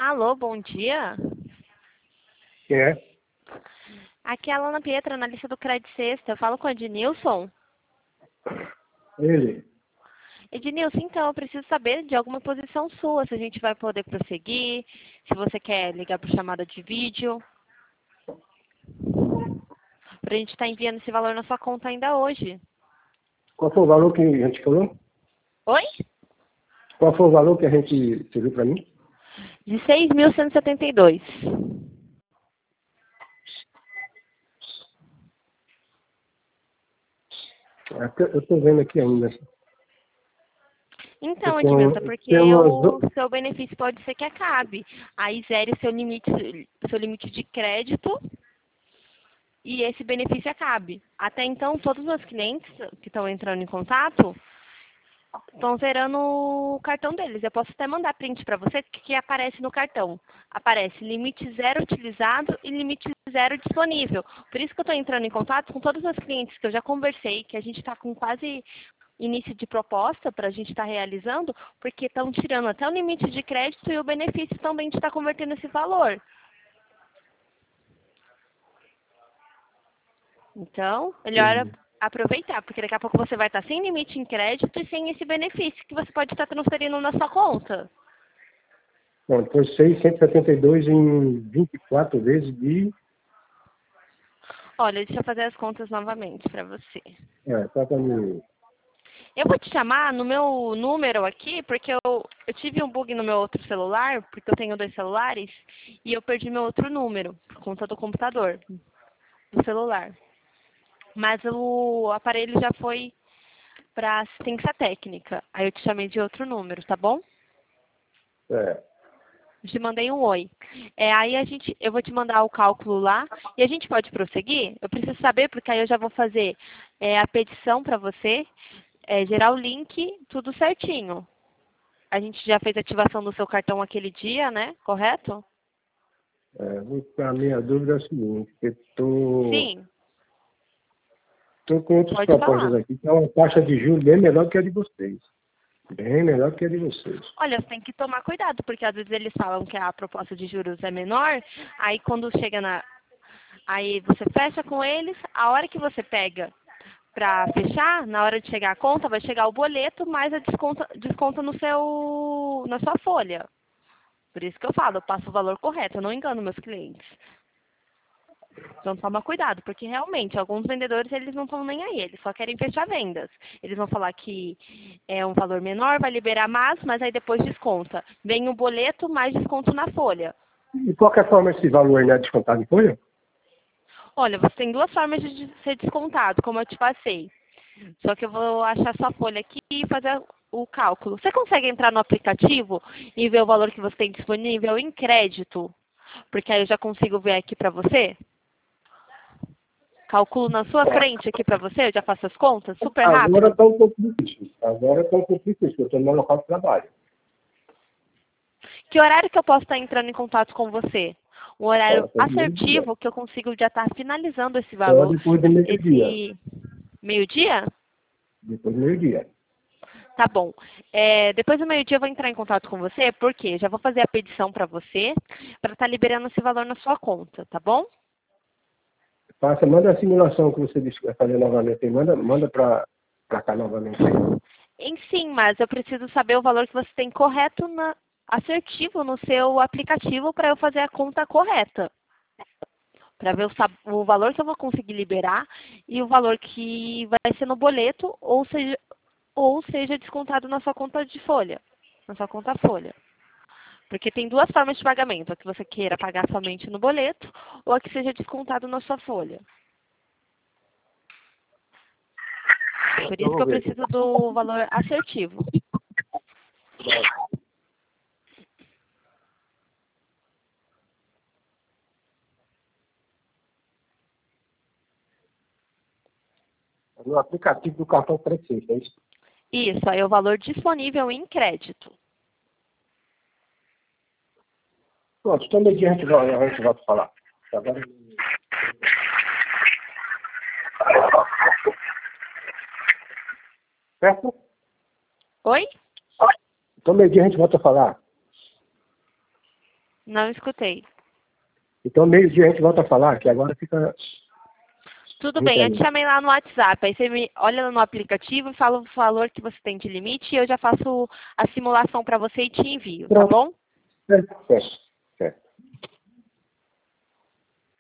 Alô, bom dia. Quem é? Aqui é a Alana Pietra, analista do Credit Sexta. Eu falo com o Ednilson. Ele. Ednilson, então, eu preciso saber de alguma posição sua, se a gente vai poder prosseguir, se você quer ligar por chamada de vídeo, para a gente estar enviando esse valor na sua conta ainda hoje. Qual foi o valor que a gente falou? Oi? Qual foi o valor que a gente serviu para mim? De 6.172. Eu estou vendo aqui ainda. Então, Edmilson, é Então, porque o temos... seu benefício pode ser que acabe. Aí zere seu limite de crédito e esse benefício acabe. Até então, todos os meus clientes que estão entrando em contato estão zerando o cartão deles. Eu posso até mandar print para você que aparece no cartão. Aparece limite zero utilizado e limite zero disponível. Por isso que eu estou entrando em contato com todos os meus clientes que eu já conversei, que a gente está com quase início de proposta para a gente estar realizando, porque estão tirando até o limite de crédito e o benefício também de estar convertendo esse valor. Então, melhor aproveitar, porque daqui a pouco você vai estar sem limite em crédito e sem esse benefício que você pode estar transferindo na sua conta. Bom, foi 672 em 24 vezes de... Olha, deixa eu fazer as contas novamente para você. Tá para mim. Eu vou te chamar no meu número aqui, porque eu tive um bug no meu outro celular, porque eu tenho 2 celulares, e eu perdi meu outro número, por conta do computador, do celular. Mas o aparelho já foi para assistência técnica. Aí eu te chamei de outro número, tá bom? É. Eu te mandei um oi. Aí eu vou te mandar o cálculo lá e a gente pode prosseguir? Eu preciso saber, porque aí eu já vou fazer a petição para você, gerar o link, tudo certinho. A gente já fez a ativação do seu cartão aquele dia, né? Correto? A minha dúvida é a seguinte, eu estou Sim, com outras pode propostas falar. aqui, que é uma taxa de juros bem melhor que a de vocês. Bem melhor que a de vocês. Olha, você tem que tomar cuidado, porque às vezes eles falam que a proposta de juros é menor, aí quando chega aí você fecha com eles, a hora que você pega para fechar, na hora de chegar a conta, vai chegar o boleto mais a desconta na sua folha. Por isso que eu falo, eu passo o valor correto, eu não engano meus clientes. Então toma cuidado, porque realmente alguns vendedores eles não estão nem aí, eles só querem fechar vendas. Eles vão falar que é um valor menor, vai liberar mais, mas aí depois desconta. Vem o boleto mais desconto na folha. De qualquer forma, esse valor ainda é descontado em folha? Olha, você tem 2 formas de ser descontado, como eu te passei. Só que eu vou achar sua folha aqui e fazer o cálculo. Você consegue entrar no aplicativo e ver o valor que você tem disponível em crédito? Porque aí eu já consigo ver aqui para você. Calculo na sua frente aqui para você, eu já faço as contas, super Agora rápido. está um pouco difícil. Agora está um pouco difícil, eu estou no meu local de trabalho. Que horário que eu posso estar entrando em contato com você? Um horário Pode meio-dia. assertivo que eu consigo já estar finalizando esse Só valor, depois do meio-dia. esse meio-dia? Depois do meio-dia. Tá bom. Depois do meio-dia eu vou entrar em contato com você, porque já vou fazer a petição para você, para estar liberando esse valor na sua conta, tá bom? Manda a simulação que você disse que vai fazer novamente aí. Manda para cá novamente aí. Sim, mas eu preciso saber o valor que você tem correto, assertivo no seu aplicativo para eu fazer a conta correta. Para ver o valor que eu vou conseguir liberar e o valor que vai ser no boleto, ou seja descontado na sua conta de folha, na sua conta folha. Porque tem 2 formas de pagamento, a que você queira pagar somente no boleto ou a que seja descontado na sua folha. Por Eu isso que vou eu ver aqui. preciso do valor assertivo. No aplicativo do cartão Precisa, é isso? Isso, aí é o valor disponível em crédito. Pronto, então meio-dia a gente volta a falar. Agora... Certo? Oi? Então meio-dia a gente volta a falar. Não escutei. Então, meio-dia a gente volta a falar, que agora fica... Tudo bem, eu te chamei lá no WhatsApp. Aí você me olha no aplicativo e fala o valor que você tem de limite e eu já faço a simulação para você e te envio, tá Pronto. bom? É.